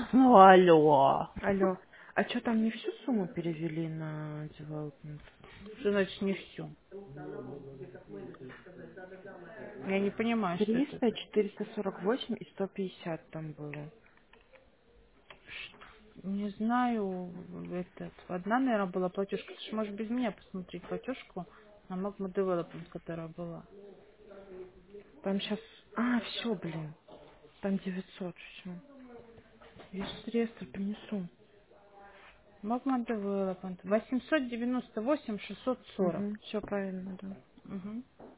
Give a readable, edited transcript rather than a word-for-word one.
Ну, алло. Алло. А что там не всю сумму перевели на development? Что значит не все? Я не понимаю, что это. 300, 448 и 150 там было. Не знаю, этот. Одна, наверное, была платежка. Ты ж можешь без меня посмотреть платежку на Magma Development, которая была. Там сейчас... А, все, блин. Там 900, все. Весь реестр принесу. Magma Development. 898 640. Угу, все правильно, да. Угу.